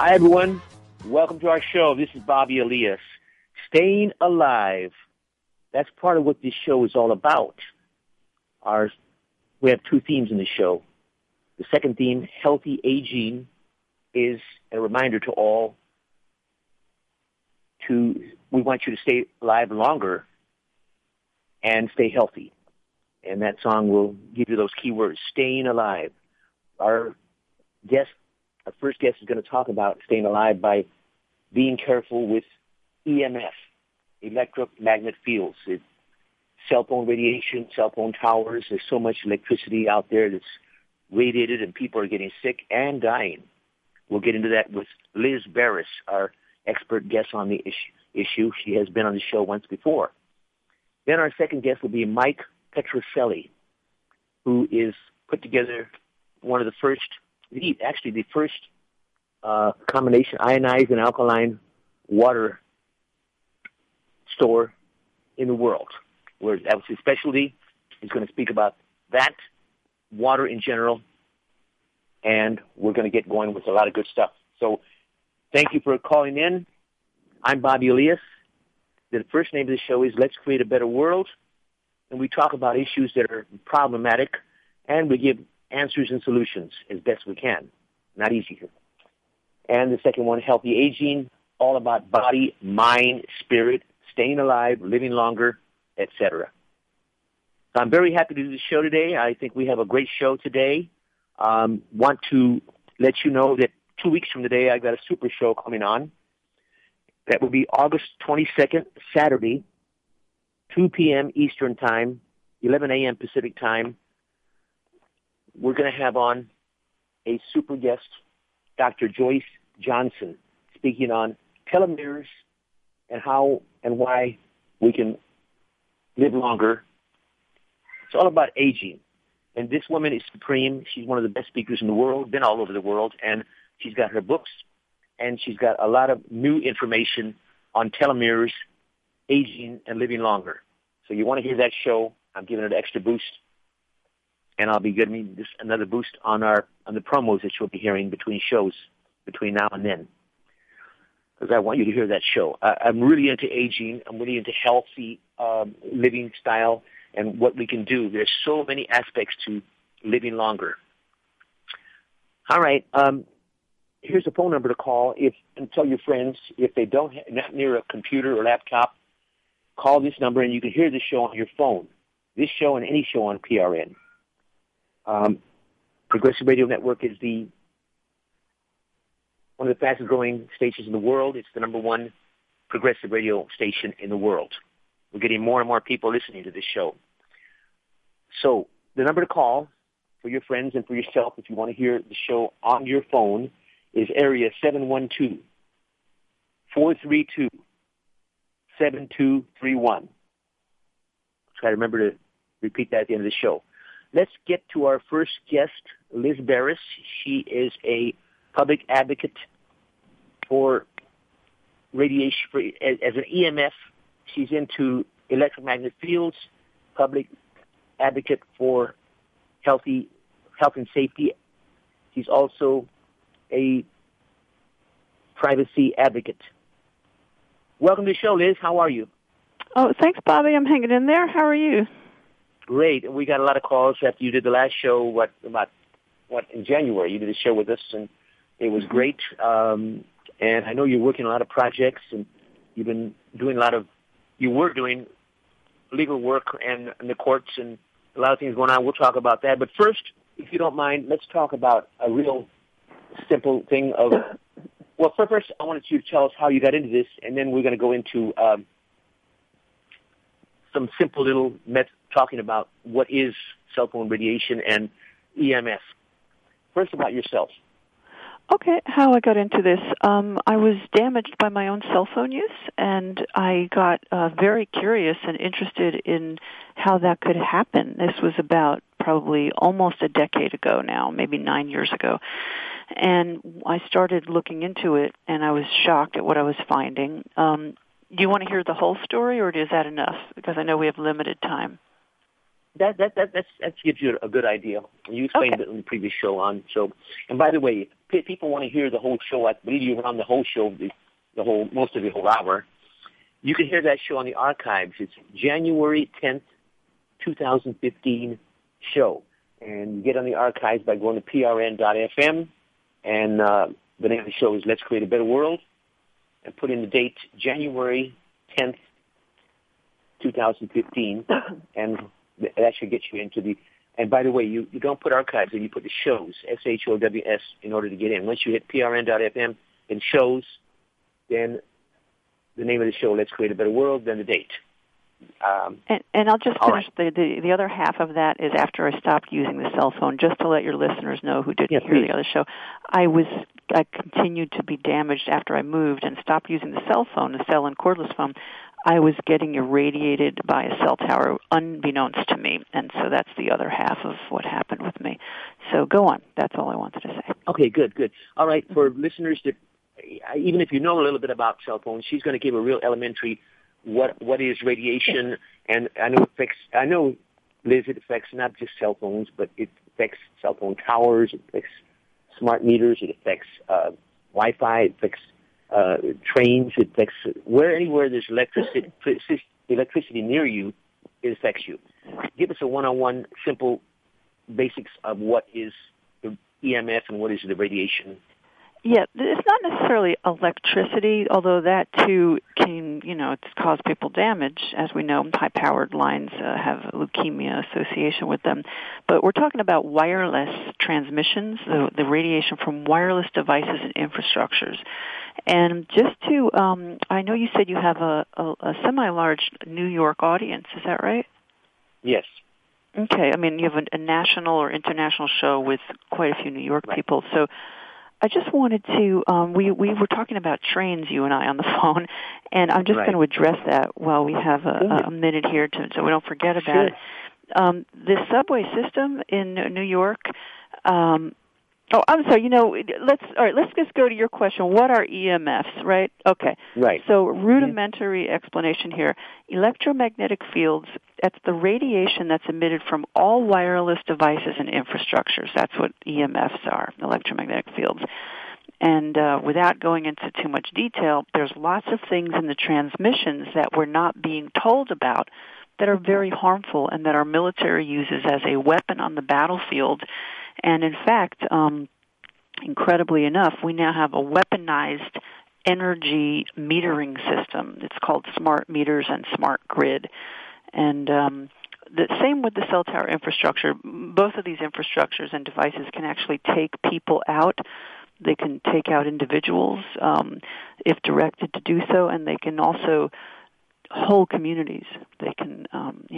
Hi, everyone. Welcome to our show. This is Bobby Elias. Staying alive. That's part of what this show is all about. We have two themes in the show. The second theme, healthy aging, is a reminder to all we want you to stay alive longer and stay healthy. And that song will give you those key words, staying alive. Our first guest is going to talk about staying alive by being careful with EMF, electromagnetic fields. Cell phone radiation, cell phone towers. There's so much electricity out there that's radiated, and people are getting sick and dying. We'll get into that with Liz Barris, our expert guest on the issue. She has been on the show once before. Then our second guest will be Mike Petrocelli, who is put together one of the first combination ionized and alkaline water store in the world. Where that was his specialty. He's going to speak about that, water in general, and we're going to get going with a lot of good stuff. So thank you for calling in. I'm Bobby Elias. The first name of the show is Let's Create a Better World, and we talk about issues that are problematic, and we give answers and solutions as best we can. Not easy. And the second one, Healthy Aging, all about body, mind, spirit, staying alive, living longer, etc. So I'm very happy to do the show today. I think we have a great show today. Want to let you know that 2 weeks from today, I've got a super show coming on. That will be August 22nd, Saturday, 2 p.m. Eastern Time, 11 a.m. Pacific Time. We're going to have on a super guest, Dr. Joyce Johnson, speaking on telomeres and how and why we can live longer. It's all about aging. And this woman is supreme. She's one of the best speakers in the world, been all over the world, and she's got her books, and she's got a lot of new information on telomeres, aging, and living longer. So you want to hear that show. I'm giving it an extra boost, and I'll be giving this another boost on the promos that you'll be hearing between shows, between now and then, because I want you to hear that show. I'm really into aging. I'm really into healthy living style and what we can do. There's so many aspects to living longer. All right. Here's a phone number to call and tell your friends if they not near a computer or laptop, call this number and you can hear the show on your phone. This show and any show on PRN. Progressive Radio Network is one of the fastest growing stations in the world. It's the number one progressive radio station in the world. We're getting more and more people listening to this show. So the number to call for your friends and for yourself if you want to hear the show on your phone is area 712-432-7231. Try to remember to repeat that at the end of the show. Let's get to our first guest, Liz Barris. She is a public advocate for radiation, as an EMF. She's into electromagnetic fields, public advocate for health and safety. She's also a privacy advocate. Welcome to the show, Liz. How are you? Oh, thanks, Bobby. I'm hanging in there. How are you? Great. We got a lot of calls after you did the last show, in January. You did a show with us, and it was great. And I know you're working on a lot of projects, and you've been doing you were doing legal work and in the courts and a lot of things going on. We'll talk about that. But first, if you don't mind, let's talk about a real simple thing first, I wanted you to tell us how you got into this, and then we're going to go into some simple little talking about what is cell phone radiation and EMF. First, about yourself. Okay, how I got into this. I was damaged by my own cell phone use, and I got very curious and interested in how that could happen. This was about probably almost a decade ago now, maybe 9 years ago. And I started looking into it, and I was shocked at what I was finding. Do you want to hear the whole story, or is that enough? Because I know we have limited time. That gives you a good idea. You explained it in the previous show on. So, and by the way, people want to hear the whole show, I believe you were on the whole show, most of the whole hour. You can hear that show on the archives. It's January 10th, 2015 show. And you get on the archives by going to prn.fm, and the name of the show is Let's Create a Better World, and put in the date January 10th, 2015, and that should get you into the... And by the way, you don't put archives in, you put the shows, SHOWS, in order to get in. Once you hit prn.fm and shows, then the name of the show, Let's Create a Better World, then the date. And I'll just finish. Right. The other half of that is after I stopped using the cell phone, just to let your listeners know who didn't hear the other show. I continued to be damaged after I moved and stopped using the cell phone, the cell and cordless phone. I was getting irradiated by a cell tower unbeknownst to me, and so that's the other half of what happened with me. So go on. That's all I wanted to say. Okay, good. All right, for listeners that, even if you know a little bit about cell phones, she's going to give a real elementary what is radiation, and I know, Liz, it affects not just cell phones, but it affects cell phone towers, it affects smart meters, it affects Wi-Fi, it affects trains, it affects anywhere there's electricity near you, it affects you. Give us a one-on-one, simple basics of what is the EMF and what is the radiation. Yeah, it's not necessarily electricity, although that too can, it's caused people damage. As we know, high-powered lines have leukemia association with them. But we're talking about wireless transmissions, the radiation from wireless devices and infrastructures. And just to, I know you said you have a semi-large New York audience. Is that right? Yes. Okay. I mean, you have a national or international show with quite a few New York people. So I just wanted to, we were talking about trains, you and I, on the phone, and I'm just going to address that while we have a minute here so we don't forget about it. The subway system in New York, I'm sorry, let's just go to your question. What are EMFs, right? Okay. Right. So rudimentary explanation here. Electromagnetic fields, that's the radiation that's emitted from all wireless devices and infrastructures. That's what EMFs are, electromagnetic fields. And without going into too much detail, there's lots of things in the transmissions that we're not being told about that are very harmful and that our military uses as a weapon on the battlefield. And in fact, incredibly enough, we now have a weaponized energy metering system. It's called smart meters and smart grid. And the same with the cell tower infrastructure. Both of these infrastructures and devices can actually take people out. They can take out individuals if directed to do so, and they can also whole communities. They can,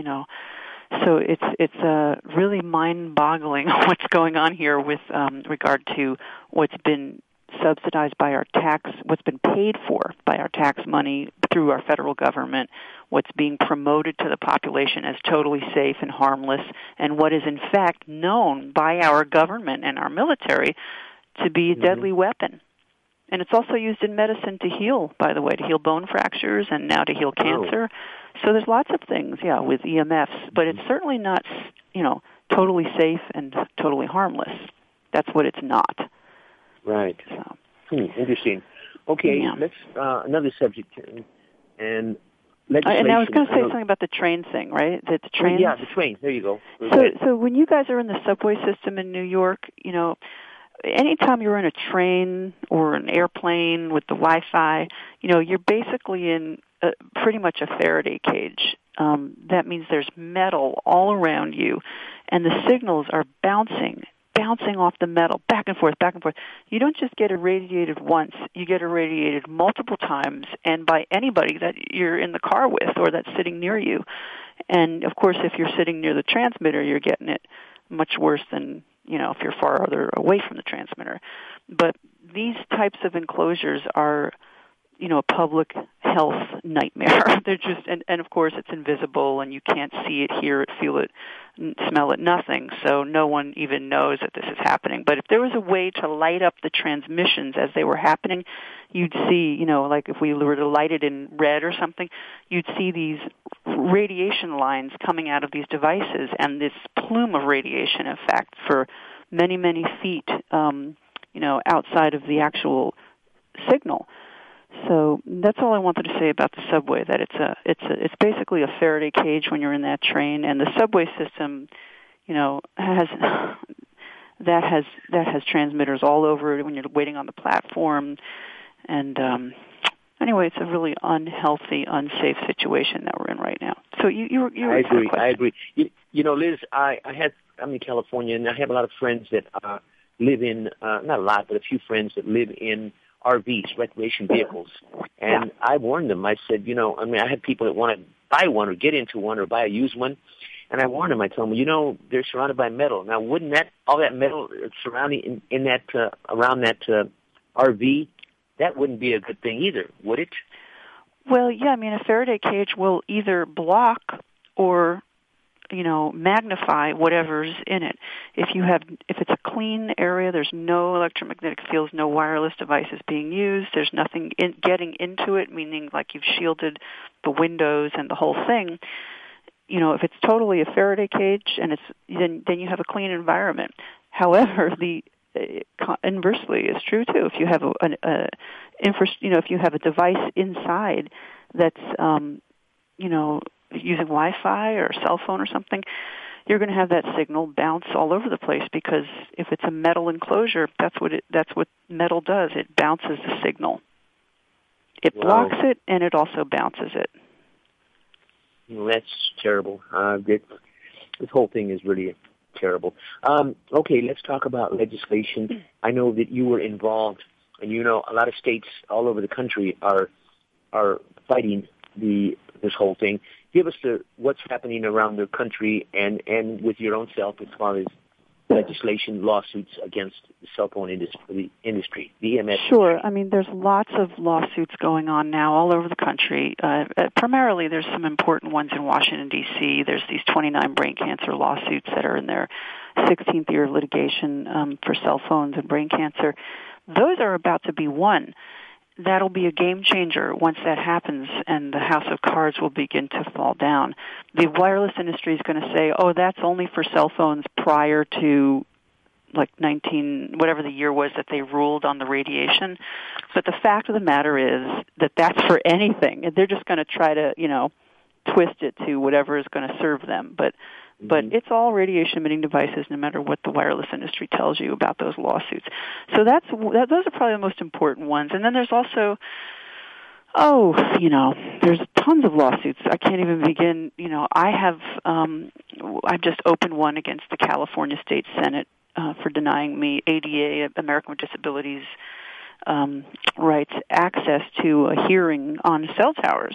So it's really mind-boggling what's going on here with regard to what's been subsidized by our tax, what's been paid for by our tax money through our federal government, what's being promoted to the population as totally safe and harmless, and what is in fact known by our government and our military to be a deadly weapon. And it's also used in medicine to heal, by the way, to heal bone fractures and now to heal cancer. So there's lots of things, with EMFs, but it's certainly not, totally safe and totally harmless. That's what it's not. Right. So. Interesting. Okay, let's another subject, and legislation. And I was going to say something about the train thing, right? The trains. Yeah, the trains. There you go. So when you guys are in the subway system in New York, anytime you're in a train or an airplane with the Wi-Fi, you're basically in pretty much a Faraday cage. That means there's metal all around you, and the signals are bouncing off the metal, back and forth, back and forth. You don't just get irradiated once. You get irradiated multiple times, and by anybody that you're in the car with or that's sitting near you. And, of course, if you're sitting near the transmitter, you're getting it much worse than if you're farther away from the transmitter. But these types of enclosures are, a public health nightmare. They're just, and of course it's invisible and you can't see it, hear it, feel it, smell it, nothing. So no one even knows that this is happening. But if there was a way to light up the transmissions as they were happening, you'd see, like if we were to light it in red or something, you'd see these radiation lines coming out of these devices and this plume of radiation, in fact, for many, many feet, outside of the actual signal. So that's all I wanted to say about the subway. That it's basically a Faraday cage when you're in that train, and the subway system, has transmitters all over it when you're waiting on the platform, and anyway, it's a really unhealthy, unsafe situation that we're in right now. So you I agree. Liz, I'm in California, and I have a lot of friends that live in not a lot, but a few friends that live in RVs, recreation vehicles. And I warned them. I said, I had people that want to buy one or get into one or buy a used one. And I warned them. I told them, they're surrounded by metal. Now, wouldn't all that metal surrounding in that around that RV, that wouldn't be a good thing either, would it? Well, yeah. A Faraday cage will either block or magnify whatever's in it. If it's a clean area, there's no electromagnetic fields, no wireless devices being used, there's nothing getting into it, meaning like you've shielded the windows and the whole thing. If it's totally a Faraday cage, and then you have a clean environment. However, the inversely is true too. If you have if you have a device inside that's using Wi-Fi or cell phone or something, you're going to have that signal bounce all over the place, because if it's a metal enclosure, that's what metal does. It bounces the signal. It blocks it, and it also bounces it. That's terrible. This whole thing is really terrible. Okay, let's talk about legislation. I know that you were involved, and a lot of states all over the country are fighting this whole thing. Give us what's happening around the country and with your own self as far as legislation, lawsuits against the cell phone industry, the EMS. Sure. There's lots of lawsuits going on now all over the country. Primarily, there's some important ones in Washington, D.C. There's these 29 brain cancer lawsuits that are in their 16th year of litigation for cell phones and brain cancer. Those are about to be won. That'll be a game changer once that happens, and the house of cards will begin to fall down. The wireless industry is going to say, that's only for cell phones prior to whatever the year was that they ruled on the radiation. But the fact of the matter is that that's for anything. And they're just going to try to, twist it to whatever is going to serve them. But it's all radiation-emitting devices, no matter what the wireless industry tells you about those lawsuits. So those are probably the most important ones. And then there's also, there's tons of lawsuits. I can't even begin. I've just opened one against the California State Senate for denying me ADA, American with Disabilities rights, access to a hearing on cell towers.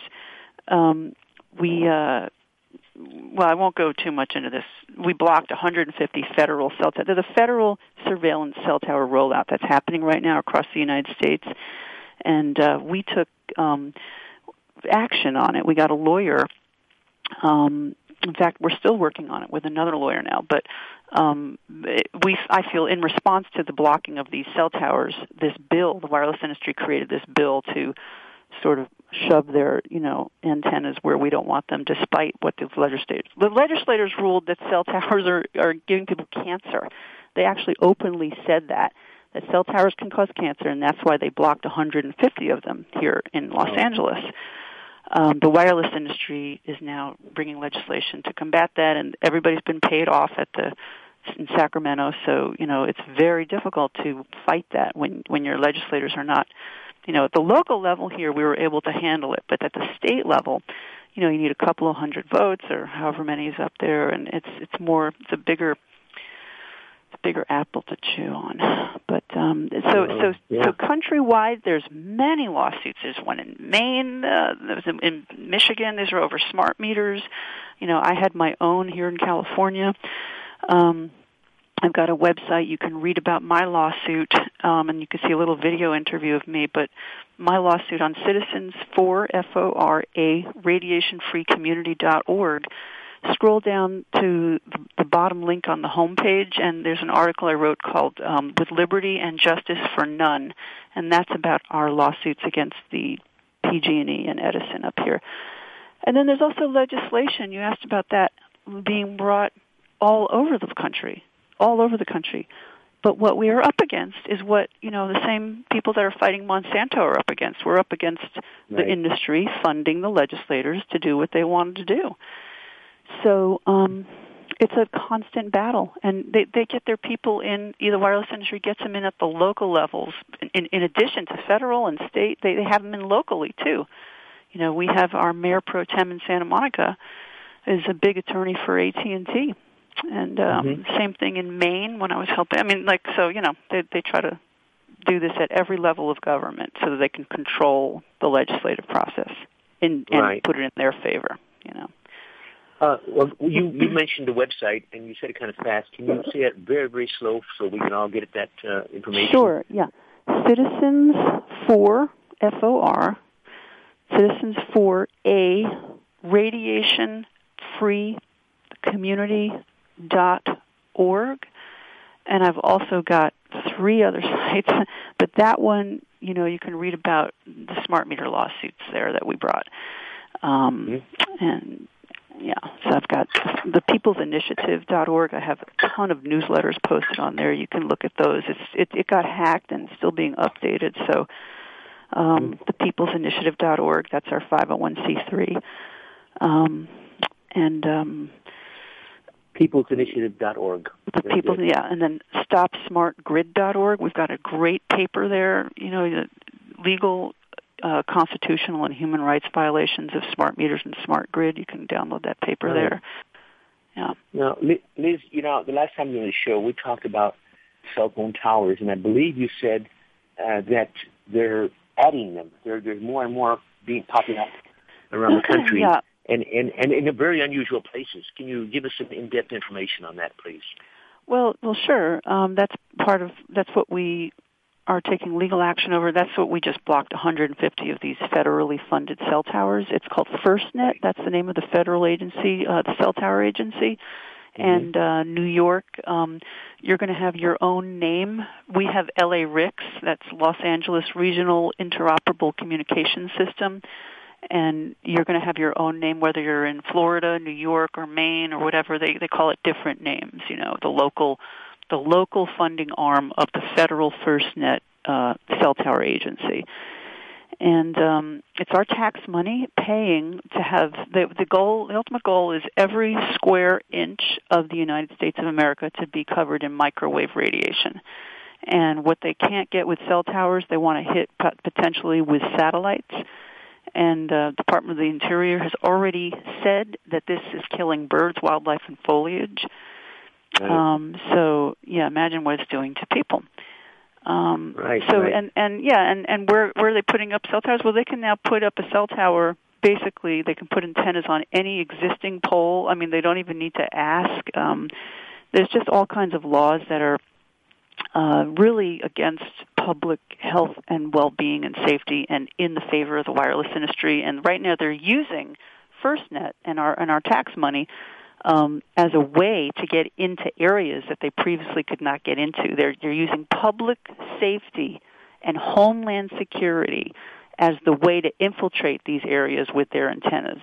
I won't go too much into this. We blocked 150 federal cell towers. There's a federal surveillance cell tower rollout that's happening right now across the United States, and we took action on it. We got a lawyer. In fact, we're still working on it with another lawyer now, but I feel in response to the blocking of these cell towers, the wireless industry created this bill to sort of shove their, antennas where we don't want them, despite what the legislators ruled that cell towers are giving people cancer. They actually openly said that cell towers can cause cancer, and that's why they blocked 150 of them here in Los Angeles. The wireless industry is now bringing legislation to combat that, and everybody's been paid off in Sacramento, so, it's very difficult to fight that when your legislators are not. At the local level here, we were able to handle it, but at the state level, you need a couple of hundred votes or however many is up there, and it's a bigger apple to chew on. But so countrywide, there's many lawsuits. There's one in Maine. There's in Michigan. These are over smart meters. I had my own here in California. I've got a website. You can read about my lawsuit, and you can see a little video interview of me. But my lawsuit on Citizens4, FORA, radiationfreecommunity.org. Scroll down to the bottom link on the homepage, and there's an article I wrote called With Liberty and Justice for None, and that's about our lawsuits against the PG&E and Edison up here. And then there's also legislation. You asked about that being brought all over the country. But what we are up against is what, the same people that are fighting Monsanto are up against. We're up against the industry funding the legislators to do what they wanted to do. So it's a constant battle, and they get their people in. The wireless industry gets them in at the local levels. In addition to federal and state, they have them in locally too. We have our mayor pro tem in Santa Monica is a big attorney for AT&T, and same thing in Maine when I was helping. They try to do this at every level of government so that they can control the legislative process and put it in their favor. Well, you mentioned the website, and you said it kind of fast. Can you say it very, very slow so we can all get that information? Sure, yeah. Citizens for, F-O-R, Citizens for a radiation-free community.org. And I've also got 3 other sites, but that one, you can read about the smart meter lawsuits there that we brought. And yeah, so I've got the peoplesinitiative.org. I have a ton of newsletters posted on there. You can look at those. It got hacked and it's still being updated. So the peoplesinitiative.org, that's our 501c3. Peoplesinitiative.org. And then stopsmartgrid.org. We've got a great paper there, legal, constitutional, and human rights violations of smart meters and smart grid. You can download that paper there. Yeah. Now, Liz, the last time you were on the show, we talked about cell phone towers, and I believe you said that they're adding them. There's more and more popping up around the country. Yeah. And in a very unusual places. Can you give us some in-depth information on that, please? Well, sure. That's what we are taking legal action over. That's what we just blocked 150 of these federally funded cell towers. It's called FirstNet. That's the name of the federal agency, the cell tower agency. And New York, you're going to have your own name. We have LA RICS, that's Los Angeles Regional Interoperable Communication System. And you're going to have your own name, whether you're in Florida, New York, or Maine, or whatever. They call it different names. The local funding arm of the federal FirstNet cell tower agency. And it's our tax money paying to have the ultimate goal is every square inch of the United States of America to be covered in microwave radiation. And what they can't get with cell towers, they want to hit potentially with satellites. And the Department of the Interior has already said that this is killing birds, wildlife, and foliage. So, imagine what it's doing to people. And where are they putting up cell towers? Well, they can now put up a cell tower. Basically, they can put antennas on any existing pole. I mean, they don't even need to ask. There's just all kinds of laws that are really against public health and well-being and safety and in the favor of the wireless industry. And right now they're using FirstNet and our tax money as a way to get into areas that they previously could not get into. They're using public safety and homeland security as the way to infiltrate these areas with their antennas.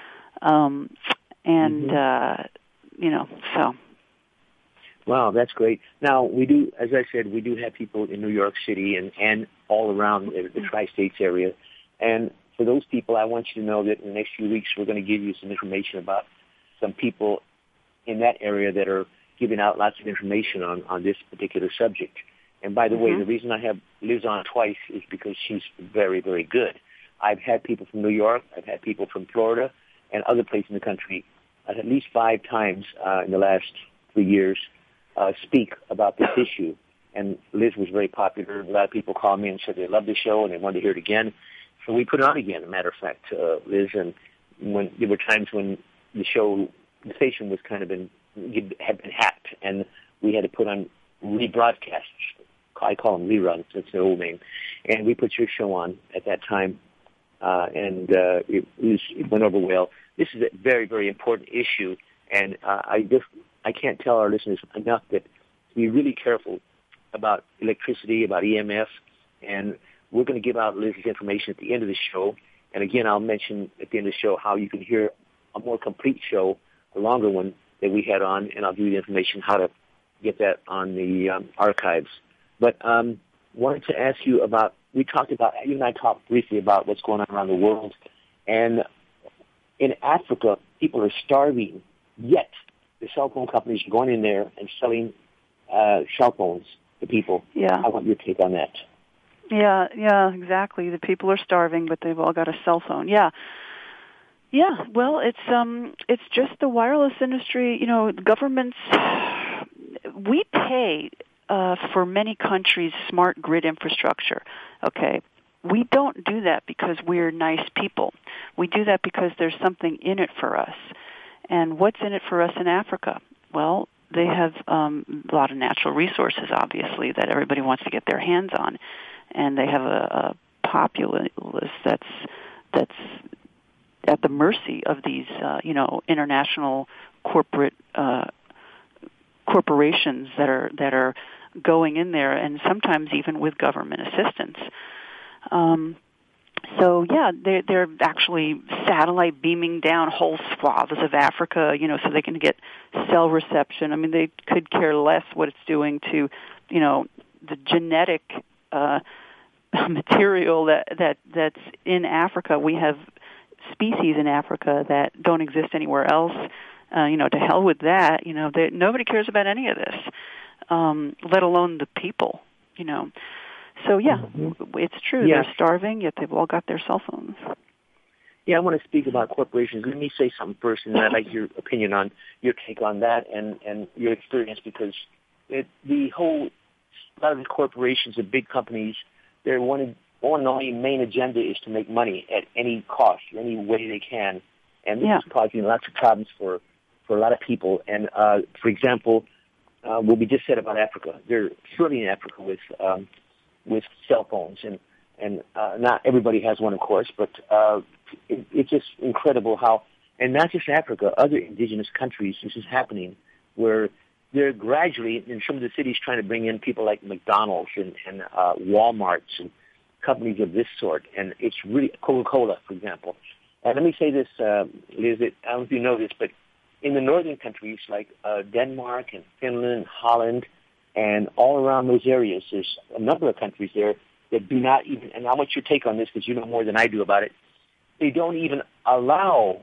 So... Wow, that's great. Now, we do, as I said, we do have people in New York City and all around the tri-states area. And for those people, I want you to know that in the next few weeks, we're going to give you some information about some people in that area that are giving out lots of information on this particular subject. And by the way, the reason I have Liz on twice is because she's very, very good. I've had people from New York, I've had people from Florida, and other places in the country at least 5 times in the last 3 years speak about this issue. And Liz was very popular. A lot of people called me and said they loved the show and they wanted to hear it again. So we put it on again, as a matter of fact, Liz. And when there were times when the station was had been hacked, and we had to put on rebroadcasts. I call them reruns. That's their old name. And we put your show on at that time, and it went over well. This is a very, very important issue, and I can't tell our listeners enough that to be really careful about electricity, about EMF, and we're going to give out Liz's information at the end of the show. And again, I'll mention at the end of the show how you can hear a more complete show, a longer one that we had on, and I'll give you the information how to get that on the archives. But wanted to ask you about, you and I talked briefly about what's going on around the world. And in Africa, people are starving, yet the cell phone companies are going in there and selling cell phones to people. Yeah. I want your take on that. Yeah, exactly. The people are starving, but they've all got a cell phone. Yeah. Well, it's just the wireless industry. You know, governments. We pay for many countries' smart grid infrastructure. Okay, we don't do that because we're nice people. We do that because there's something in it for us. And what's in it for us in Africa? Well, they have a lot of natural resources, obviously, that everybody wants to get their hands on, and they have a populace that's at the mercy of these, international corporations that are going in there, and sometimes even with government assistance. They're actually satellite beaming down whole swaths of Africa, so they can get cell reception. I mean, they could care less what it's doing to, the genetic material that's in Africa. We have species in Africa that don't exist anywhere else. To hell with that. Nobody cares about any of this, let alone the people. So it's true. Yeah. They're starving, yet they've all got their cell phones. Yeah, I want to speak about corporations. Let me say something first, and then I'd like your opinion on your take on that and your experience, because a lot of the corporations, the big companies, their one and only main agenda is to make money at any cost, any way they can, and this is causing lots of problems for a lot of people. And for example, what we just said about Africa, they're flooding Africa with cell phones, and not everybody has one, of course, but it's just incredible how, and not just Africa, other indigenous countries, this is happening, where they're gradually, in some of the cities, trying to bring in people like McDonald's and Walmarts and companies of this sort, and it's really Coca-Cola, for example. And let me say this, Liz, I don't know if you know this, but in the northern countries like Denmark and Finland, Holland, and all around those areas, there's a number of countries there that do not even, and I want your take on this because you know more than I do about it, they don't even allow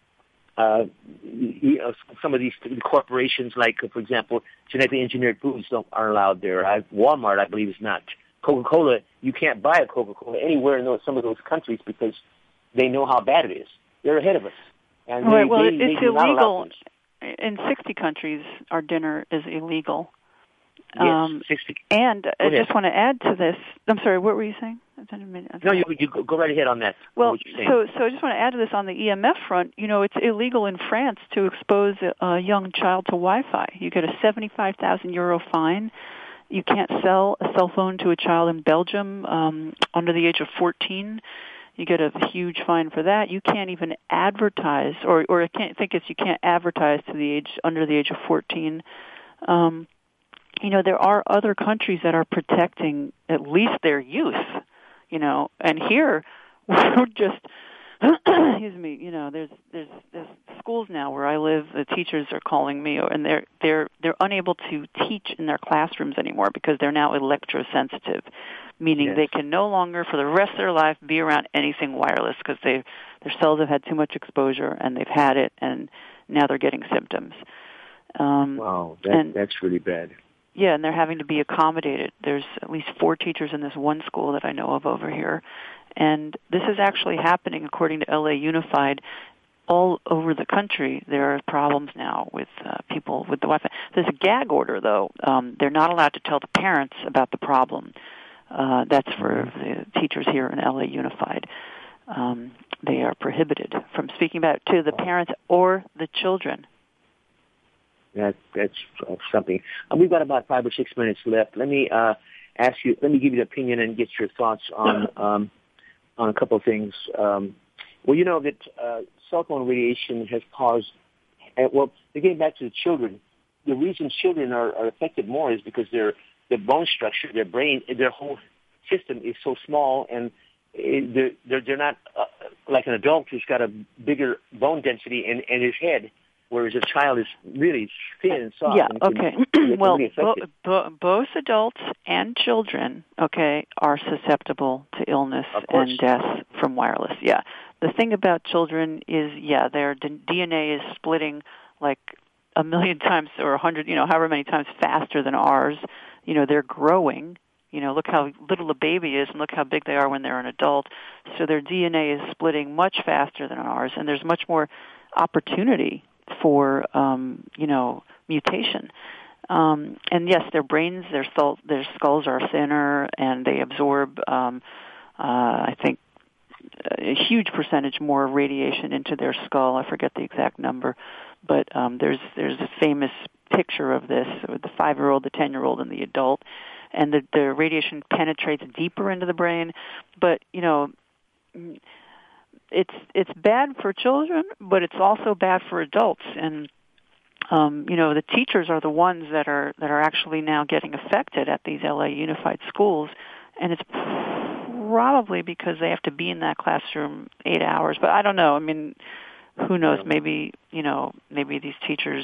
some of these corporations, like, for example, genetically engineered foods aren't allowed there. Walmart, I believe, is not. Coca-Cola, you can't buy a Coca-Cola anywhere in some of those countries because they know how bad it is. They're ahead of us. And it's illegal. In 60 countries, our dinner is illegal. Yes, 60. And I just want to add to this. I'm sorry, what were you saying? No, you go right ahead on that. Well, so I just want to add to this on the EMF front. It's illegal in France to expose a young child to Wi-Fi. You get a €75,000 fine. You can't sell a cell phone to a child in Belgium under the age of 14. You get a huge fine for that. You can't even advertise, or I think you can't advertise to under the age of 14. There are other countries that are protecting at least their youth, and here we're just, excuse me, there's schools now where I live, the teachers are calling me, and they're unable to teach in their classrooms anymore because they're now electrosensitive, meaning they can no longer for the rest of their life be around anything wireless because their cells have had too much exposure and they've had it, and now they're getting symptoms. Wow, that's really bad. Yeah, and they're having to be accommodated. There's at least 4 teachers in this one school that I know of over here. And this is actually happening, according to LA Unified, all over the country. There are problems now with people with the Wi-Fi. There's a gag order, though. They're not allowed to tell the parents about the problem. That's for the teachers here in LA Unified. They are prohibited from speaking about it to the parents or the children. That's something. We've got about 5 or 6 minutes left. Let me ask you. Let me give you the opinion and get your thoughts on a couple of things. Well, you know that cell phone radiation has caused. Getting back to the children, the reason children are affected more is because their bone structure, their brain, their whole system is so small, and they're not like an adult who's got a bigger bone density in his head. whereas a child is really thin and soft. Yeah, and okay. Well, really both adults and children, okay, are susceptible to illness and death from wireless. Yeah. The thing about children is, their DNA is splitting like a million times or 100, however many times faster than ours. They're growing. Look how little a baby is and look how big they are when they're an adult. So their DNA is splitting much faster than ours, and there's much more opportunity for, mutation. And yes, their brains, their skulls are thinner, and they absorb, I think, a huge percentage more radiation into their skull. I forget the exact number, but there's a famous picture of this with the 5-year-old, the 10-year-old, and the adult, and the radiation penetrates deeper into the brain. But it's bad for children, but it's also bad for adults. And the teachers are the ones that are actually now getting affected at these LA Unified schools, and it's probably because they have to be in that classroom 8 hours. But I don't know. I mean, who knows? Maybe these teachers,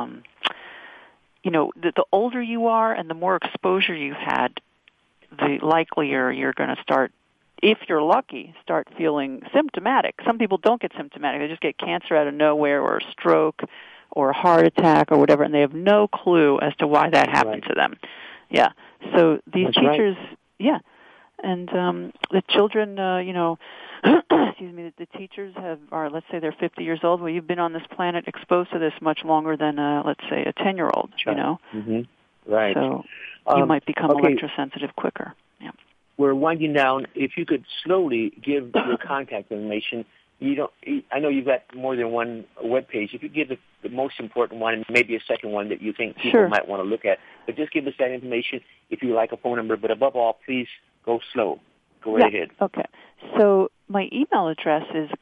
the older you are and the more exposure you've had, the likelier you're going to start, if you're lucky, start feeling symptomatic. Some people don't get symptomatic. They just get cancer out of nowhere or a stroke or a heart attack or whatever, and they have no clue as to why that happened to them. Yeah. So these teachers, and the children, excuse me, the teachers are, let's say they're 50 years old. Well, you've been on this planet exposed to this much longer than, let's say, a 10-year-old, Mm-hmm. Right. So you might become electrosensitive quicker. Yeah. We're winding down. If you could slowly give your contact information. I know you've got more than one web page. If you give the most important one and maybe a second one that you think people might want to look at, but just give us that information if you like a phone number. But above all, please go slow. Go right ahead. Okay. So my email address is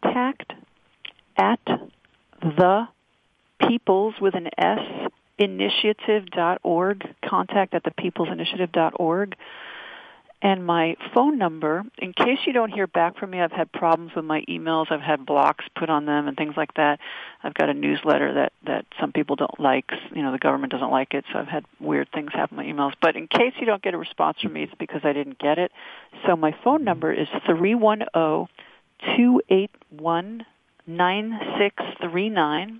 contact@thepeoples with an S initiative.org. Contact@thepeoplesinitiative.org. And my phone number, in case you don't hear back from me, I've had problems with my emails. I've had blocks put on them and things like that. I've got a newsletter that some people don't like. The government doesn't like it, so I've had weird things happen with my emails. But in case you don't get a response from me, it's because I didn't get it. So my phone number is 310-281-9639,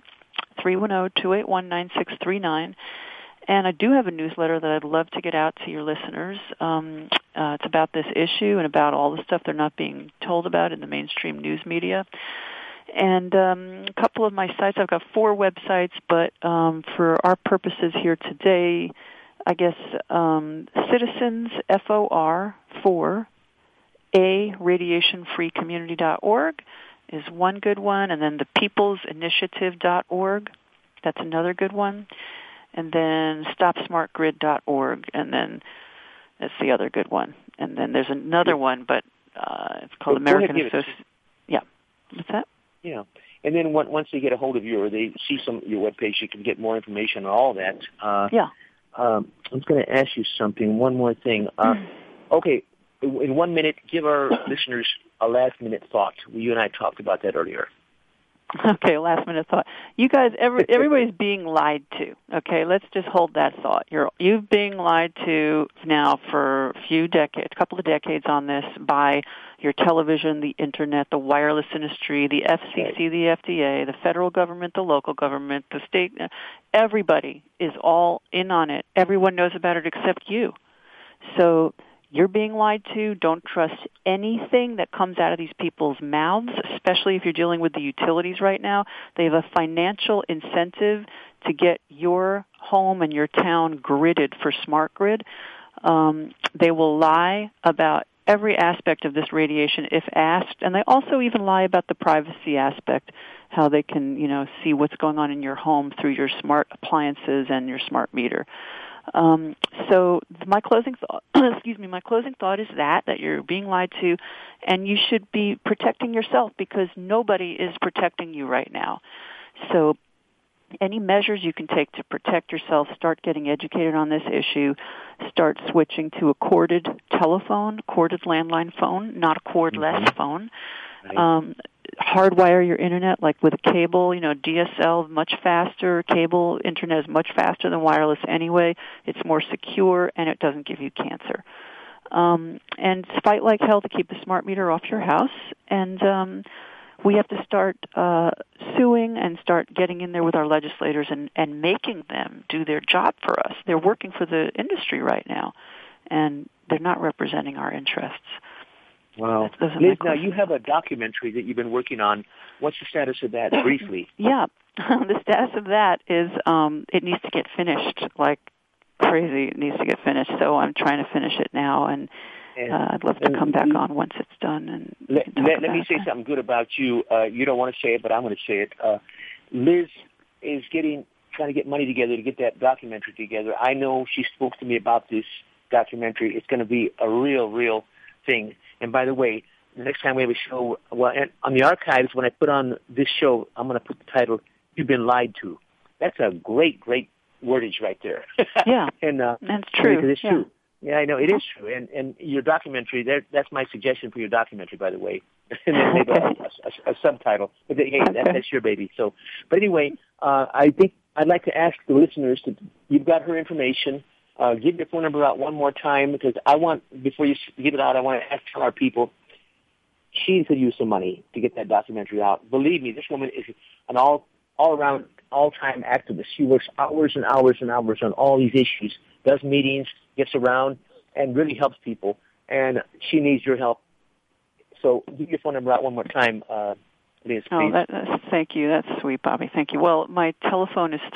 310-281-9639. And I do have a newsletter that I'd love to get out to your listeners. It's about this issue and about all the stuff they're not being told about in the mainstream news media. And a couple of my sites, I've got 4 websites, but for our purposes here today, I guess Citizens, FOR, A, radiationfreecommunity.org is one good one, and then the peoplesinitiative.org, that's another good one. And then stopsmartgrid.org, and then that's the other good one. And then there's another one, but it's called American Association. Yeah. What's that? Yeah. And then once they get a hold of you or they see your webpage, you can get more information on all that. I was going to ask you something, one more thing. Okay, in 1 minute, give our listeners a last-minute thought. You and I talked about that earlier. Okay, last-minute thought. You guys, everybody's being lied to. Okay, let's just hold that thought. You've being lied to now for a couple of decades on this by your television, the internet, the wireless industry, the FCC, the FDA, the federal government, the local government, the state. Everybody is all in on it. Everyone knows about it except you. So you're being lied to. Don't trust anything that comes out of these people's mouths, especially if you're dealing with the utilities right now. They have a financial incentive to get your home and your town gridded for smart grid. They will lie about every aspect of this radiation if asked, and they also even lie about the privacy aspect, how they can, see what's going on in your home through your smart appliances and your smart meter. So my closing thought, my closing thought is that you're being lied to, and you should be protecting yourself because nobody is protecting you right now. So any measures you can take to protect yourself, start getting educated on this issue, start switching to a corded telephone, corded landline phone, not a cordless phone. Right. hardwire your internet, like with a cable. DSL much faster. Cable internet is much faster than wireless anyway. It's more secure, and it doesn't give you cancer. And fight like hell to keep the smart meter off your house. And we have to start suing and start getting in there with our legislators and making them do their job for us. They're working for the industry right now, and they're not representing our interests. Wow. Liz, now you have a documentary that you've been working on. What's the status of that, briefly? Yeah. The status of that is it needs to get finished like crazy. It needs to get finished, so I'm trying to finish it now, and I'd love to come back on once it's done. And let me say something good about you. You don't want to say it, but I'm going to say it. Liz is trying to get money together to get that documentary together. I know she spoke to me about this documentary. It's going to be a real thing. And by the way, the next time we have a show, on the archives, when I put on this show, I'm going to put the title, "You've Been Lied To." That's a great wordage right there. Yeah, and that's true. Because it's true. Yeah, I know. It is true. And your documentary, that's my suggestion for your documentary, by the way. And then maybe a subtitle. But hey, that's your baby. So, but anyway, I think I'd like to ask the listeners that you've got her information. Give your phone number out one more time, because before you give it out, I want to tell our people, she could use some money to get that documentary out. Believe me, this woman is an all-around, all-time activist. She works hours and hours and hours on all these issues, does meetings, gets around, and really helps people. And she needs your help. So give your phone number out one more time, Liz, please. Thank you. That's sweet, Bobby. Thank you. Well, my telephone is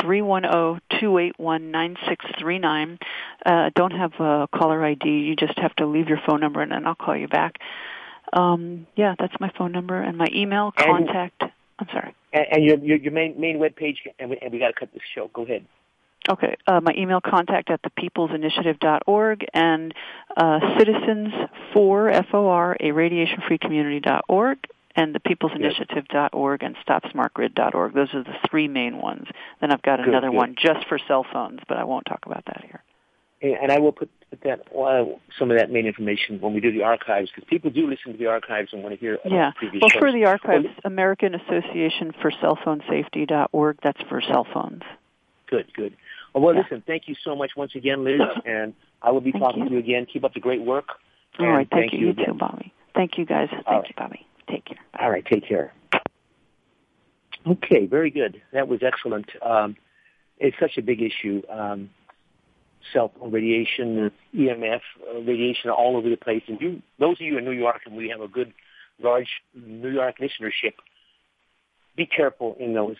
310-281-9639. Don't have a caller ID. You just have to leave your phone number, and then I'll call you back. That's my phone number, and my email contact. I'm sorry. And your main web page, and we got to cut this show. Go ahead. Okay. My email contact at thepeoplesinitiative.org and citizens for FOR, a radiation-free community.org, and thepeoplesinitiative.org and stopsmartgrid.org. Those are the three main ones. Then I've got another one just for cell phones, but I won't talk about that here. And I will put some of that main information when we do the archives, because people do listen to the archives and want to hear about previous shows. For the archives, American Association for Cellphone Safety.org, that's for cell phones. Good. Well, listen, thank you so much once again, Liz, and I will be talking to you again. Keep up the great work. All right, thank you. You too, Bobby. Thank you, guys. Thank you, Bobby. Take care. All right, take care. Okay, very good. That was excellent. It's such a big issue. Cell phone radiation, EMF radiation all over the place. And those of you in New York, and we have a good, large New York listenership, be careful in those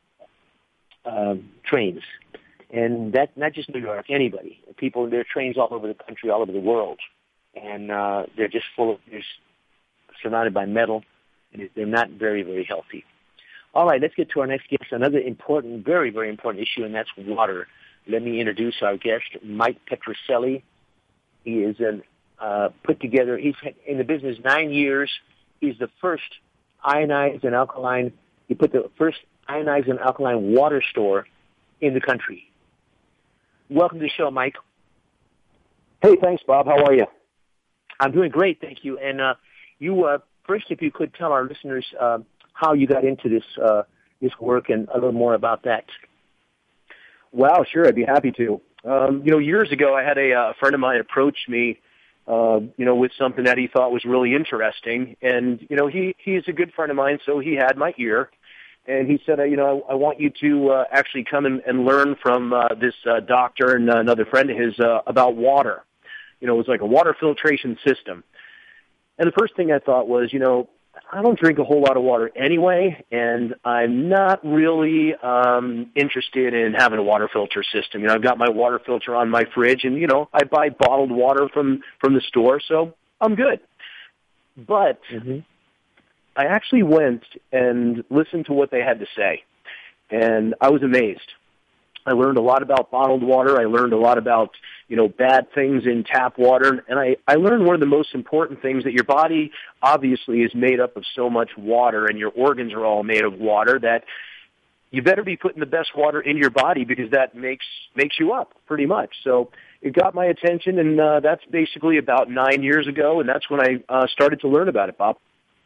trains. And that not just New York, anybody. People, there are trains all over the country, all over the world. And they're just they're surrounded by metal, and they're not very, very healthy. All right, let's get to our next guest, another important, very, very important issue, and that's water. Let me introduce our guest, Mike Petrocelli. He is put together, he's in the business 9 years. He's the first ionized and alkaline, he put the first ionized and alkaline water store in the country. Welcome to the show, Mike. Hey, thanks, Bob. How are you? I'm doing great, thank you. And you, first, if you could tell our listeners how you got into this work and a little more about that. Wow, sure, I'd be happy to. Years ago, I had a friend of mine approach me, with something that he thought was really interesting. And, he's a good friend of mine, so he had my ear. And he said, I want you to actually come and learn from this doctor and another friend of his about water. It was like a water filtration system. And the first thing I thought was, I don't drink a whole lot of water anyway, and I'm not really interested in having a water filter system. I've got my water filter on my fridge, and, I buy bottled water from the store, so I'm good. But I actually went and listened to what they had to say, and I was amazed. I learned a lot about bottled water. I learned a lot about, bad things in tap water. And I learned one of the most important things, that your body obviously is made up of so much water, and your organs are all made of water, that you better be putting the best water in your body, because that makes you up pretty much. So it got my attention, and that's basically about 9 years ago, and that's when I started to learn about it, Bob.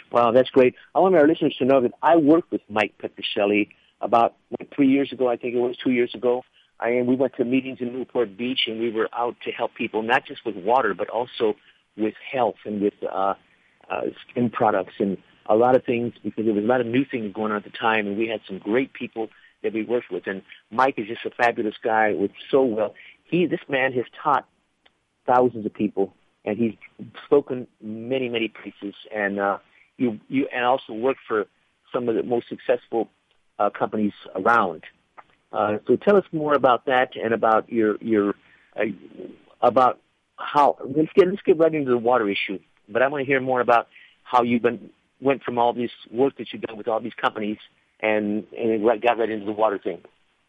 Wow, that's great. I want our listeners to know that I worked with Mike Petrocelli about 3 years ago, I think it was 2 years ago. And we went to meetings in Newport Beach, and we were out to help people, not just with water, but also with health and with skin products and a lot of things, because there was a lot of new things going on at the time, and we had some great people that we worked with. And Mike is just a fabulous guy with so well. This man has taught thousands of people, and he's spoken many, many places, and you also worked for some of the most successful companies around. So tell us more about that and about about how. Let's get right into the water issue. But I want to hear more about how you went from all this work that you've done with all these companies and got right into the water thing.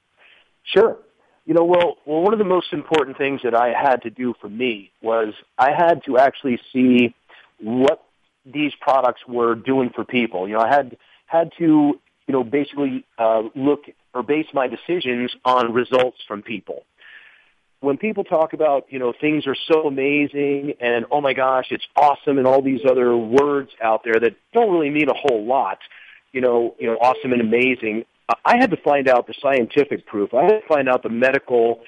Sure. Well, one of the most important things that I had to do for me was I had to actually see what these products were doing for people. I had to, basically look or base my decisions on results from people. When people talk about, things are so amazing and, oh my gosh, it's awesome and all these other words out there that don't really mean a whole lot, awesome and amazing, I had to find out the scientific proof. I had to find out the medical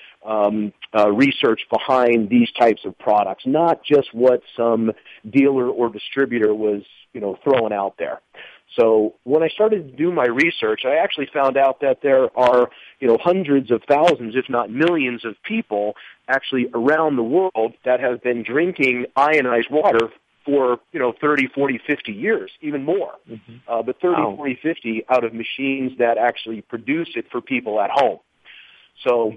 research behind these types of products, not just what some dealer or distributor was, throwing out there. So when I started to do my research, I actually found out that there are, hundreds of thousands, if not millions of people actually around the world that have been drinking ionized water for, 30, 40, 50 years, even more. Mm-hmm. But 30, 40, 50 out of machines that actually produce it for people at home. So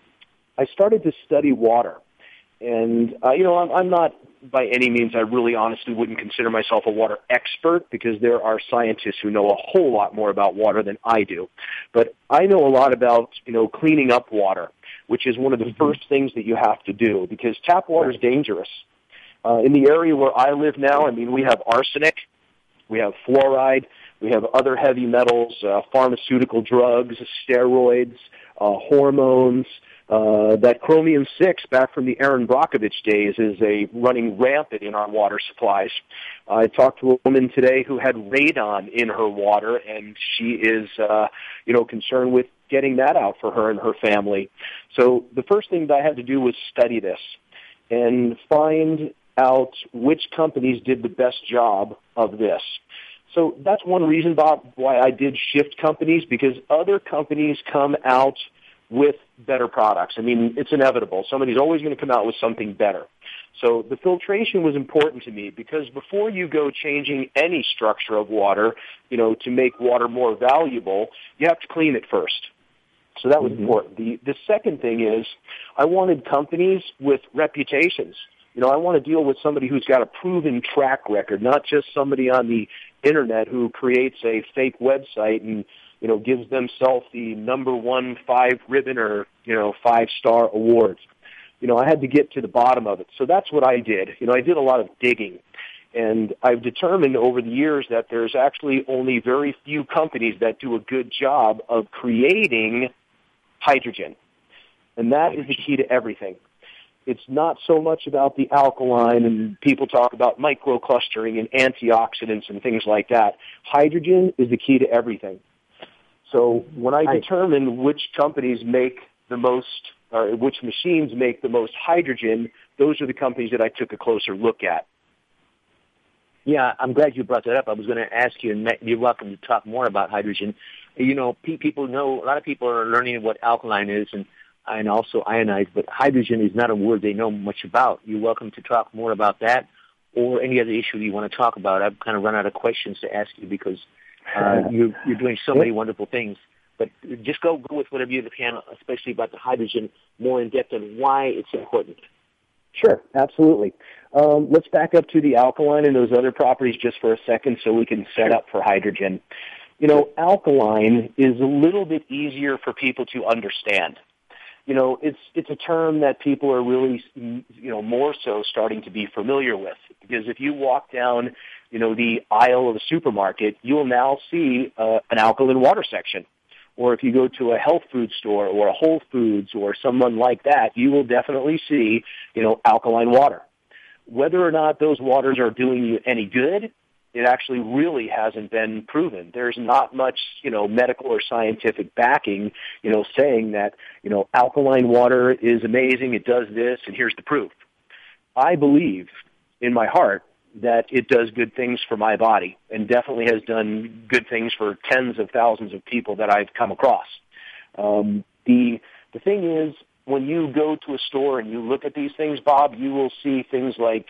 I started to study water. And, I'm not by any means, I really honestly wouldn't consider myself a water expert because there are scientists who know a whole lot more about water than I do. But I know a lot about, cleaning up water, which is one of the first things that you have to do because tap water is dangerous. In the area where I live now, we have arsenic, we have fluoride, we have other heavy metals, pharmaceutical drugs, steroids, hormones. That chromium-6 back from the Aaron Brockovich days is running rampant in our water supplies. I talked to a woman today who had radon in her water, and she is, concerned with getting that out for her and her family. So the first thing that I had to do was study this and find out which companies did the best job of this. So that's one reason, Bob, why I did shift companies, because other companies come out with better products. It's inevitable. Somebody's always going to come out with something better. So the filtration was important to me because before you go changing any structure of water, to make water more valuable, you have to clean it first. So that was important. The second thing is I wanted companies with reputations. I want to deal with somebody who's got a proven track record, not just somebody on the internet who creates a fake website and gives themselves the number 1 5-ribbon or, 5-star awards. I had to get to the bottom of it. So that's what I did. I did a lot of digging. And I've determined over the years that there's actually only very few companies that do a good job of creating hydrogen. And that is the key to everything. It's not so much about the alkaline, and people talk about microclustering and antioxidants and things like that. Hydrogen is the key to everything. So when I determined which companies make the most, or which machines make the most hydrogen, those are the companies that I took a closer look at. Yeah, I'm glad you brought that up. I was going to ask you, and you're welcome to talk more about hydrogen. People know, a lot of people are learning what alkaline is and also ionized, but hydrogen is not a word they know much about. You're welcome to talk more about that or any other issue you want to talk about. I've kind of run out of questions to ask you because you're doing so many wonderful things. But just go with whatever you can, especially about the hydrogen, more in depth on why it's important. Sure, absolutely. Let's back up to the alkaline and those other properties just for a second so we can set up for hydrogen. Alkaline is a little bit easier for people to understand. It's a term that people are really, more so starting to be familiar with. Because if you walk down, the aisle of a supermarket, you'll now see an alkaline water section. Or if you go to a health food store or a Whole Foods or someone like that, you will definitely see, alkaline water. Whether or not those waters are doing you any good it actually really hasn't been proven. There's not much, medical or scientific backing, saying that, alkaline water is amazing, it does this, and here's the proof. I believe in my heart that it does good things for my body and definitely has done good things for tens of thousands of people that I've come across. The thing is, when you go to a store and you look at these things, Bob, you will see things like,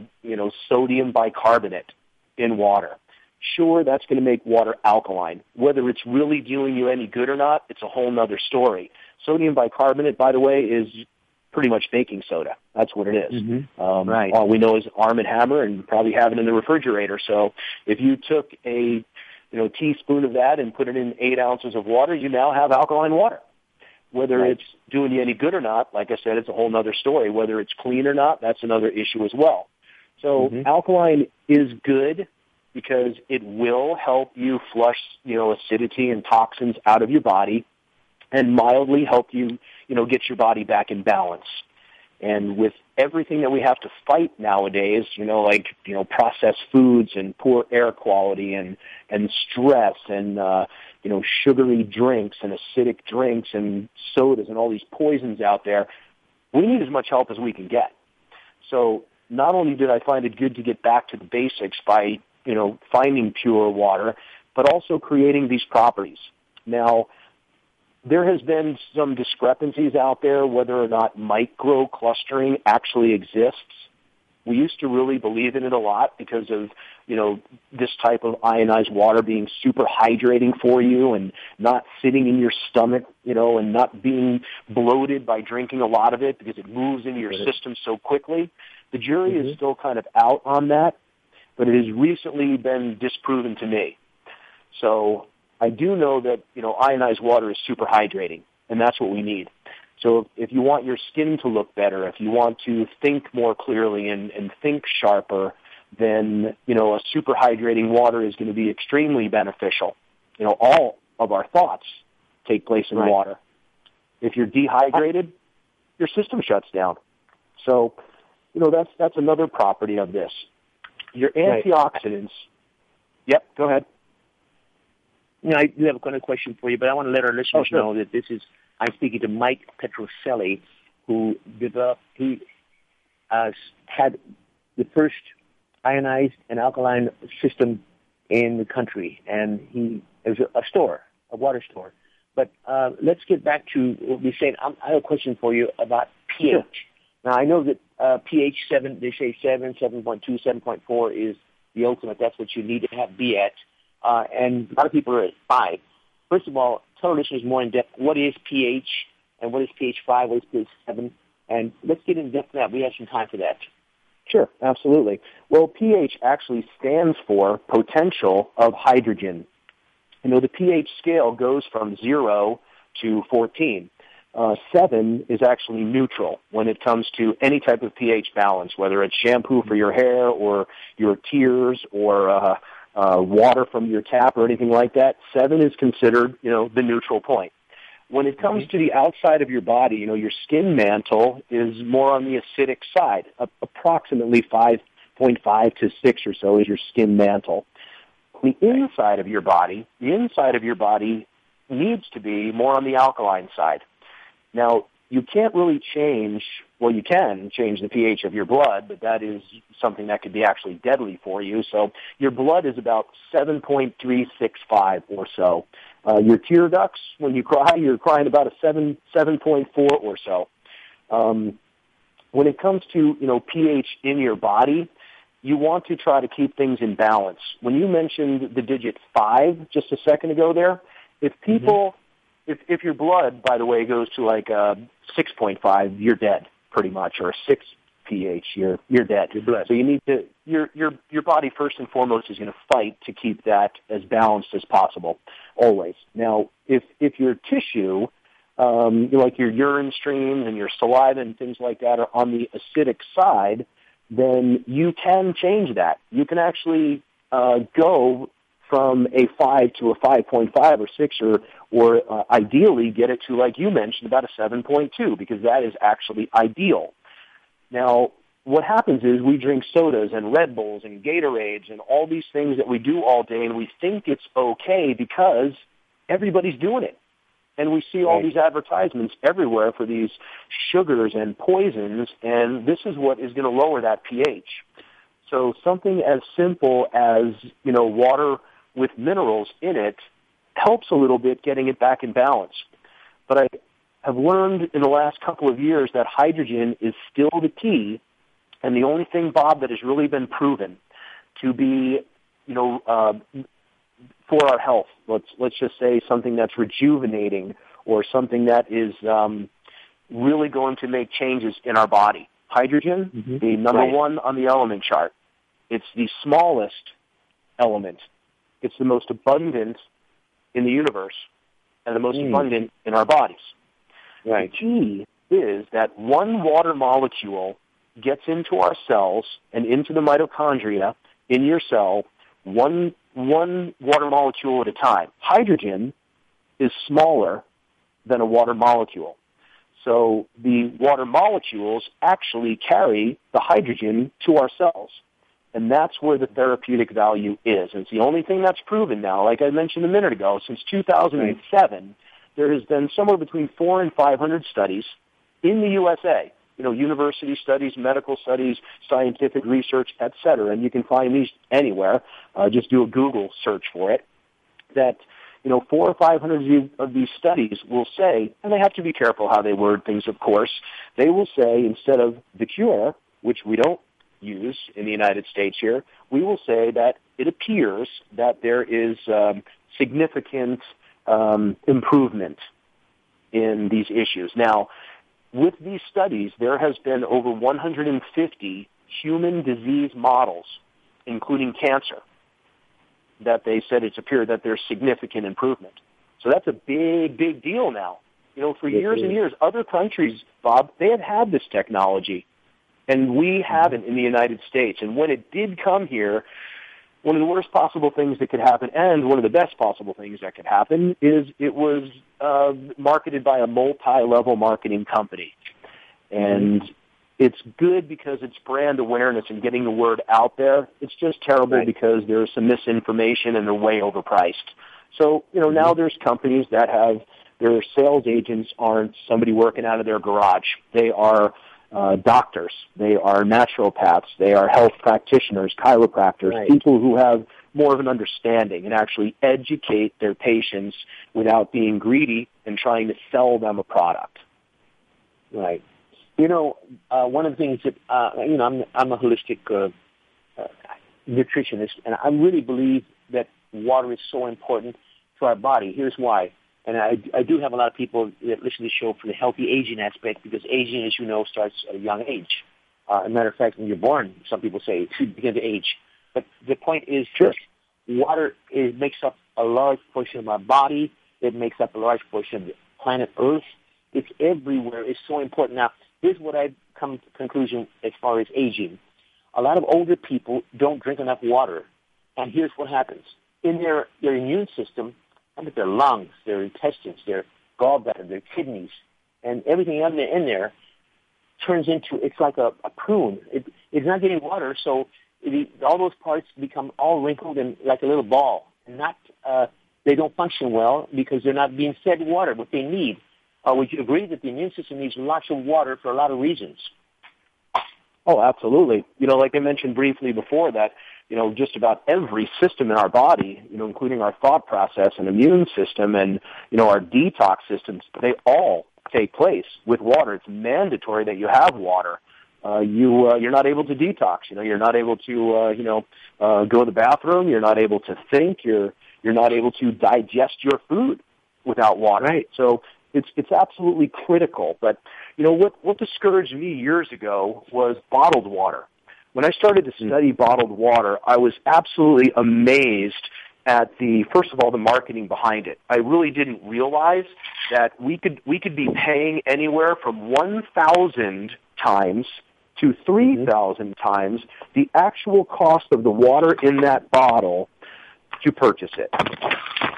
sodium bicarbonate in water. Sure, that's going to make water alkaline. Whether it's really doing you any good or not, it's a whole other story. Sodium bicarbonate, by the way, is pretty much baking soda. That's what it is. Mm-hmm. Right. All we know is Arm & Hammer, and you probably have it in the refrigerator. So if you took a teaspoon of that and put it in 8 ounces of water, you now have alkaline water. Whether it's doing you any good or not, like I said, it's a whole other story. Whether it's clean or not, that's another issue as well. So alkaline is good because it will help you flush, acidity and toxins out of your body and mildly help you, get your body back in balance. And with everything that we have to fight nowadays, processed foods and poor air quality and stress and, sugary drinks and acidic drinks and sodas and all these poisons out there, we need as much help as we can get. So not only did I find it good to get back to the basics by, finding pure water, but also creating these properties. Now, there has been some discrepancies out there whether or not microclustering actually exists. We used to really believe in it a lot because of, this type of ionized water being super hydrating for you and not sitting in your stomach, and not being bloated by drinking a lot of it because it moves into your system so quickly. The jury is still kind of out on that, but it has recently been disproven to me. So I do know that, ionized water is super hydrating, and that's what we need. So if you want your skin to look better, if you want to think more clearly and think sharper, then, a super hydrating water is going to be extremely beneficial. All of our thoughts take place in water. If you're dehydrated, your system shuts down. So, that's another property of this. Your antioxidants. Yep, go ahead. I do have a question for you, but I want to let our listeners know that I'm speaking to Mike Petrocelli, who had the first ionized and alkaline system in the country, and it was a water store. But let's get back to what we said. I have a question for you about pH. Sure. Now, I know that pH 7, they say 7, 7.2, 7.4 is the ultimate. That's what you need to be at. And a lot of people are at 5. First of all, tell our listeners more in depth what is pH and what is pH 5, what is pH 7, and let's get in depth on that. We have some time for that. Sure, absolutely. Well, pH actually stands for potential of hydrogen. The pH scale goes from 0 to 14. 7 is actually neutral when it comes to any type of pH balance, whether it's shampoo for your hair or your tears or water from your tap or anything like that. 7 is considered, the neutral point. When it comes to the outside of your body, your skin mantle is more on the acidic side. Approximately 5.5 to 6 or so is your skin mantle. The inside of your body needs to be more on the alkaline side. Now, you can't really you can change the pH of your blood, but that is something that could be actually deadly for you. So your blood is about 7.365 or so. Your tear ducts, when you cry, you're crying about a 7.4 or so. When it comes to, pH in your body, you want to try to keep things in balance. When you mentioned the digit 5 just a second ago there, if people... If your blood, by the way, goes to like 6.5, you're dead, pretty much, or a 6 pH, you're dead. So you need to your body first and foremost is going to fight to keep that as balanced as possible, always. Now, if your tissue, like your urine streams and your saliva and things like that, are on the acidic side, then you can change that. You can actually go from a 5 to a 5.5 or 6, or ideally get it to, like you mentioned, about a 7.2, because that is actually ideal. Now, what happens is we drink sodas and Red Bulls and Gatorades and all these things that we do all day, and we think it's okay because everybody's doing it. And we see all these advertisements everywhere for these sugars and poisons, and this is what is going to lower that pH. So something as simple as, water with minerals in it helps a little bit getting it back in balance. But I have learned in the last couple of years that hydrogen is still the key, and the only thing, Bob, that has really been proven to be, for our health. Let's just say something that's rejuvenating or something that is really going to make changes in our body. Hydrogen, the number one on the element chart. It's the smallest element. It's the most abundant in the universe and the most abundant in our bodies. Right. The key is that one water molecule gets into our cells and into the mitochondria in your cell, one water molecule at a time. Hydrogen is smaller than a water molecule. So the water molecules actually carry the hydrogen to our cells. And that's where the therapeutic value is. And it's the only thing that's proven now. Like I mentioned a minute ago, since 2007, there has been somewhere between 400 and 500 studies in the USA, university studies, medical studies, scientific research, et cetera. And you can find these anywhere. Just do a Google search for it. That, 400 or 500 of these studies will say, and they have to be careful how they word things, of course, they will say instead of the cure, which we don't use in the United States here, we will say that it appears that there is significant improvement in these issues. Now, with these studies, there has been over 150 human disease models, including cancer, that they said it's appeared that there's significant improvement. So that's a big, big deal now. For years and years, other countries, Bob, they have had this technology, and we haven't in the United States. And when it did come here, one of the worst possible things that could happen, and one of the best possible things that could happen, is it was marketed by a multi-level marketing company. And it's good because it's brand awareness and getting the word out there. It's just terrible because there's some misinformation and they're way overpriced. So, now there's companies that have their sales agents aren't somebody working out of their garage. They are doctors. They are naturopaths. They are health practitioners, chiropractors, people who have more of an understanding and actually educate their patients without being greedy and trying to sell them a product. Right. One of the things that, I'm a holistic nutritionist, and I really believe that water is so important to our body. Here's why. And I do have a lot of people that listen to the show for the healthy aging aspect, because aging, as you know, starts at a young age. As a matter of fact, when you're born, some people say you begin to age. But the point is that water makes up a large portion of our body. It makes up a large portion of the planet Earth. It's everywhere. It's so important. Now, here's what I've come to the conclusion as far as aging. A lot of older people don't drink enough water. And here's what happens. In their immune system, under their lungs, their intestines, their gallbladder, their kidneys, and everything in there turns into, it's like a prune. It's not getting water, so all those parts become all wrinkled and like a little ball. And they don't function well because they're not being fed water, what they need. Would you agree that the immune system needs lots of water for a lot of reasons? Oh, absolutely. Like I mentioned briefly before that, just about every system in our body, including our thought process and immune system and, our detox systems, they all take place with water. It's mandatory that you have water. You're not able to detox. You're not able to, go to the bathroom. You're not able to think. You're not able to digest your food without water. Right. So it's absolutely critical. But, what discouraged me years ago was bottled water. When I started to study bottled water, I was absolutely amazed at first of all, the marketing behind it. I really didn't realize that we could be paying anywhere from 1,000 times to 3,000 times the actual cost of the water in that bottle to purchase it.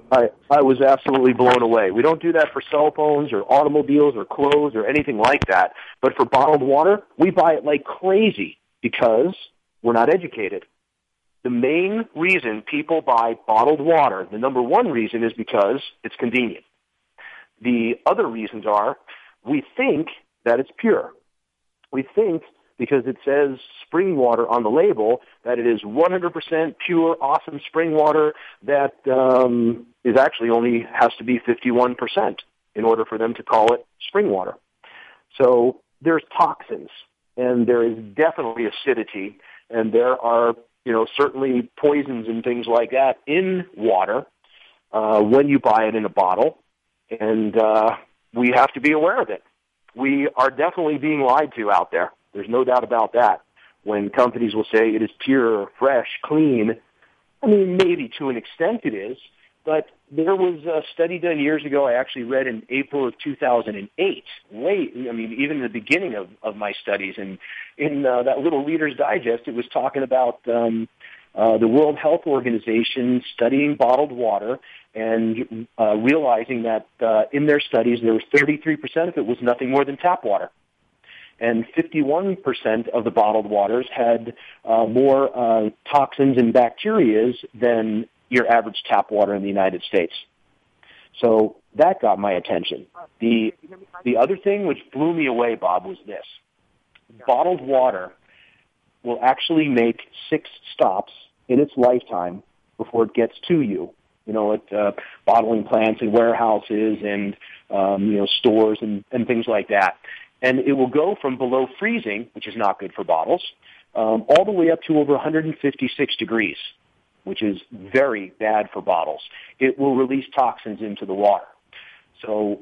I was absolutely blown away. We don't do that for cell phones or automobiles or clothes or anything like that. But for bottled water, we buy it like crazy because we're not educated. The main reason people buy bottled water, the number one reason, is because it's convenient. The other reasons are we think that it's pure. We think because it says spring water on the label that it is 100% pure, awesome spring water that is actually only has to be 51% in order for them to call it spring water. So there's toxins, and there is definitely acidity, and there are certainly poisons and things like that in water when you buy it in a bottle, and we have to be aware of it. We are definitely being lied to out there. There's no doubt about that. When companies will say it is pure, fresh, clean, I mean, maybe to an extent it is, but there was a study done years ago I actually read in April of 2008, even the beginning of my studies, and in that little Reader's Digest, it was talking about the World Health Organization studying bottled water and realizing that in their studies there was 33% of it was nothing more than tap water. And 51% of the bottled waters had more toxins and bacteria than your average tap water in the United States. So that got my attention. The other thing which blew me away, Bob, was this. Bottled water will actually make 6 stops in its lifetime before it gets to you. At bottling plants and warehouses and, stores and things like that. And it will go from below freezing, which is not good for bottles, all the way up to over 156 degrees, which is very bad for bottles. It will release toxins into the water. So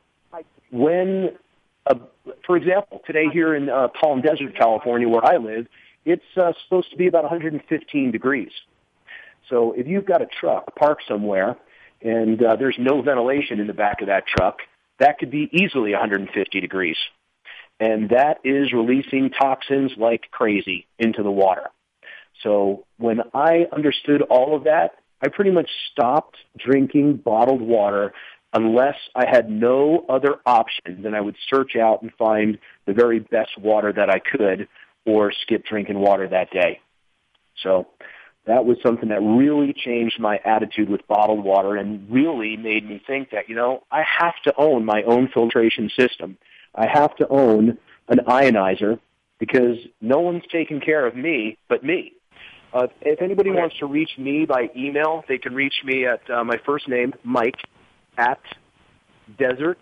when, for example, today here in Palm Desert, California, where I live, it's supposed to be about 115 degrees. So if you've got a truck parked somewhere and there's no ventilation in the back of that truck, that could be easily 150 degrees. And that is releasing toxins like crazy into the water. So when I understood all of that, I pretty much stopped drinking bottled water unless I had no other option. Then I would search out and find the very best water that I could or skip drinking water that day. So that was something that really changed my attitude with bottled water and really made me think that, I have to own my own filtration system. I have to own an ionizer because no one's taking care of me but me. If anybody wants to reach me by email, they can reach me at my first name, Mike, at Desert,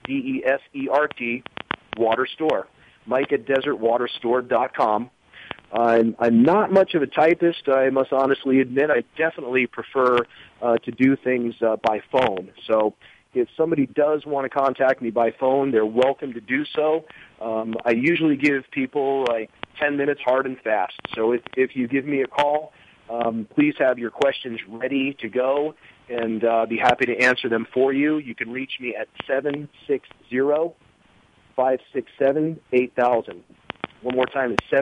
DESERT, Water Store. Mike at desertwaterstore.com. I'm not much of a typist, I must honestly admit. I definitely prefer to do things by phone. So if somebody does want to contact me by phone, they're welcome to do so. I usually give people like 10 minutes hard and fast. So if you give me a call, please have your questions ready to go, and be happy to answer them for you. You can reach me at 760-567-8000. One more time, it's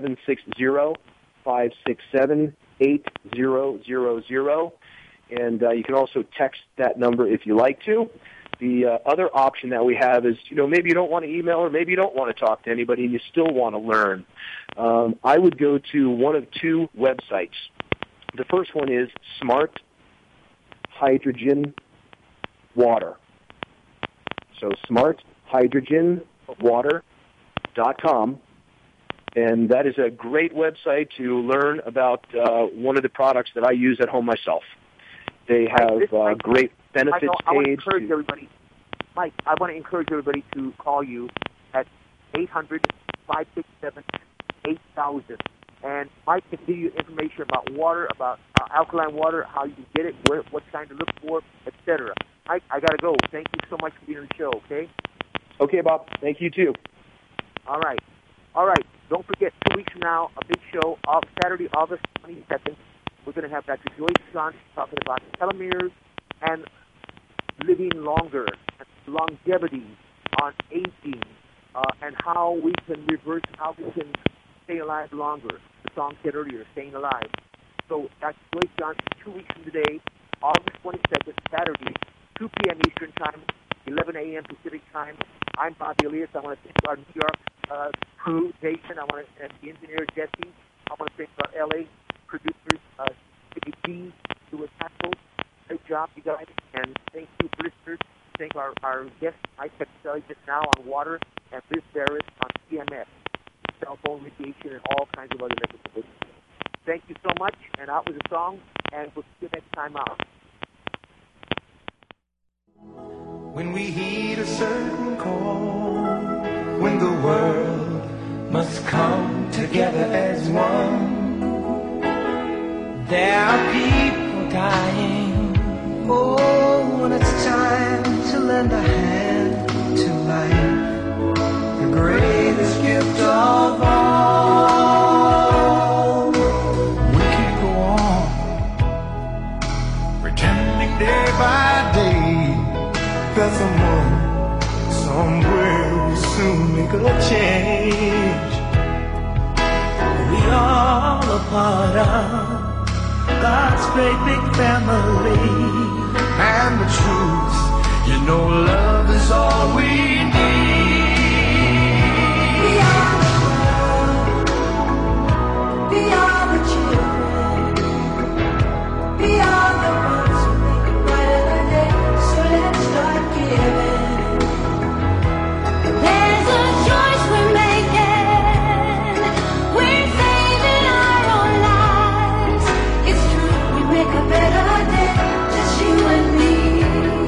760-567-8000. And you can also text that number if you like to. The other option that we have is, maybe you don't want to email or maybe you don't want to talk to anybody and you still want to learn. I would go to one of 2 websites. The first one is Smart Hydrogen Water. So smarthydrogenwater.com. And that is a great website to learn about one of the products that I use at home myself. They have great benefits page. Mike, I want to encourage everybody to call you at 800-567-8000. And Mike can give you information about water, about alkaline water, how you can get it, what sign to look for, etc. Mike, I got to go. Thank you so much for being on the show, okay? Okay, Bob. Thank you, too. All right. Don't forget, 2 weeks from now, a big show, Saturday, August 22nd. We're going to have Dr. Joyce Johnson talking about telomeres and living longer, and longevity on aging, and how we can reverse, how we can stay alive longer. The song said earlier, staying alive. So Dr. Joyce Johnson, 2 weeks from today, August 22nd, Saturday, 2 p.m. Eastern Time, 11 a.m. Pacific Time. I'm Bobby Elias. I want to thank our New York crew, Jason. I want to, and the engineer, Jesse. I want to thank our L.A. producers, Jimmy G, Stuart Haskell. Great job, you guys. And thank you, listeners. Thank our guest, Mike Petroselli, just now on water, and Liz Barris on CMS, cell phone radiation, and all kinds of other electrical. Thank you so much, and out with the song, and we'll see you next time out. When we heed a certain call, when the world must come together as one, there are people dying. Oh, when it's time to lend a hand to life, the greatest gift of all. Day by day, that someone, somewhere will soon make a change. We all a part of God's great big family. And the truth, you know, love is all we need. We are the world, we are the children, we are the ones. Start giving. There's a choice we're making. We're saving our own lives. It's true, we make a better day, just you and me.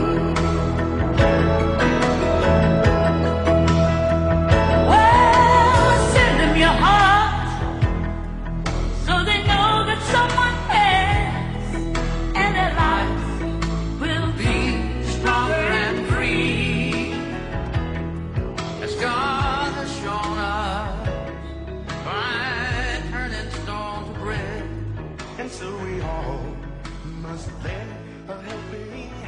Well, send them your heart, so they know that someone cares, and their lives will be stronger and free, as God has shown us by turning stone to bread. And so we all must lend a helping